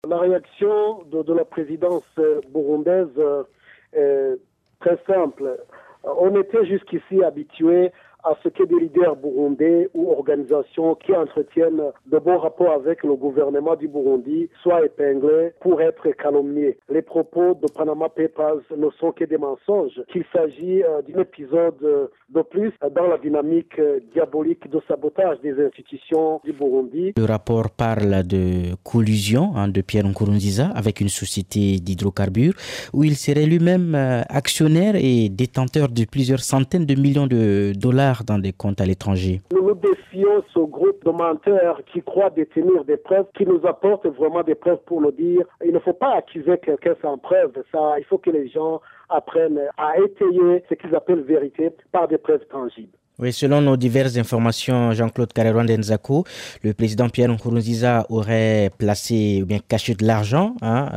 La réaction de la présidence burundaise est très simple. On était jusqu'ici habitués à ce que des leaders burundais ou organisations qui entretiennent de bons rapports avec le gouvernement du Burundi soient épinglés pour être calomniés. Les propos de Panama Papers ne sont que des mensonges, qu'il s'agit d'un épisode de plus dans la dynamique diabolique de sabotage des institutions du Burundi. Le rapport parle de collusion de Pierre Nkurunziza avec une société d'hydrocarbures où il serait lui-même actionnaire et détenteur de plusieurs centaines de millions de dollars dans des comptes à l'étranger. Nous défions ce groupe de menteurs qui croient détenir des preuves, qui nous apportent vraiment des preuves pour le dire. Il ne faut pas accuser quelqu'un sans preuve. Il faut que les gens apprennent à étayer ce qu'ils appellent vérité par des preuves tangibles. Oui, selon nos diverses informations, Jean-Claude Karerouan-Denzako, le président Pierre Nkurunziza aurait placé ou bien caché de l'argent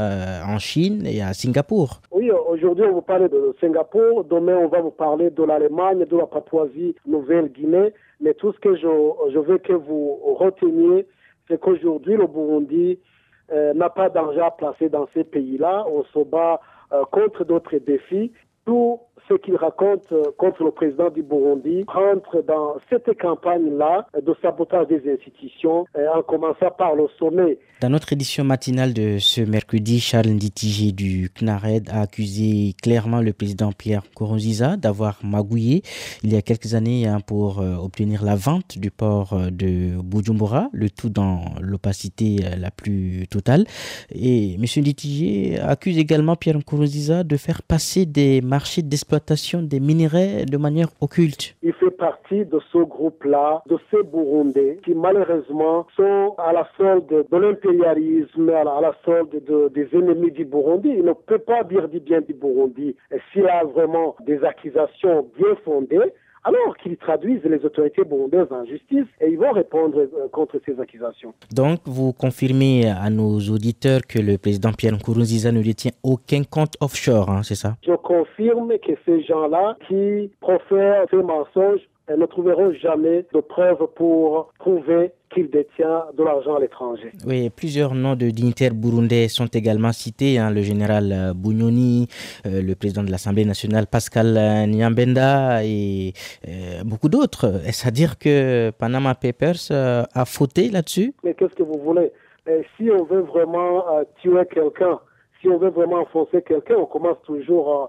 en Chine et à Singapour. Oui, aujourd'hui on vous parle de Singapour, demain on va vous parler de l'Allemagne, de la Papouasie-Nouvelle-Guinée, mais tout ce que je veux que vous reteniez, c'est qu'aujourd'hui le Burundi n'a pas d'argent à placer dans ces pays-là. On se bat contre d'autres défis. Tout ce qu'il raconte contre le président du Burundi rentre dans cette campagne-là de sabotage des institutions, en commençant par le sommet. Dans notre édition matinale de ce mercredi, Charles Nditije du CNARED a accusé clairement le président Pierre Nkurunziza d'avoir magouillé il y a quelques années pour obtenir la vente du port de Bujumbura, le tout dans l'opacité la plus totale. Et M. Nditije accuse également Pierre Nkurunziza de faire passer des marchés d'exploitation des minerais de manière occulte. Il fait partie de ce groupe-là, de ces Burundais qui malheureusement sont à la solde de l'impérialisme, à la solde des ennemis du Burundi. Il ne peut pas dire du bien du Burundi. Et s'il a vraiment des accusations bien fondées, alors qu'ils traduisent les autorités burundaises en justice et ils vont répondre contre ces accusations. Donc, vous confirmez à nos auditeurs que le président Pierre Nkurunziza ne détient aucun compte offshore, c'est ça? Je confirme que ces gens-là qui profèrent ces mensonges ne trouveront jamais de preuves pour prouver qu'il détient de l'argent à l'étranger. Oui, plusieurs noms de dignitaires burundais sont également cités, le général Bunyoni, le président de l'Assemblée nationale Pascal Nyambenda et beaucoup d'autres. Est-ce à dire que Panama Papers a fauté là-dessus? Mais qu'est-ce que vous voulez? Si on veut vraiment tuer quelqu'un, si on veut vraiment enfoncer quelqu'un, on commence toujours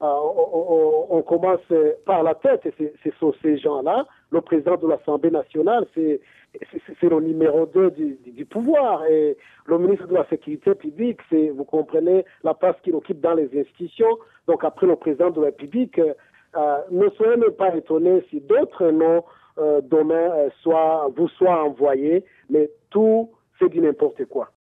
on commence par la tête, et c'est ces gens-là. Le président de l'Assemblée nationale, c'est le numéro 2 du pouvoir. Et le ministre de la Sécurité publique, vous comprenez, la place qu'il occupe dans les institutions. Donc après le président de la République, ne soyez même pas étonnés si d'autres noms demain vous soient envoyés, mais tout, c'est du n'importe quoi.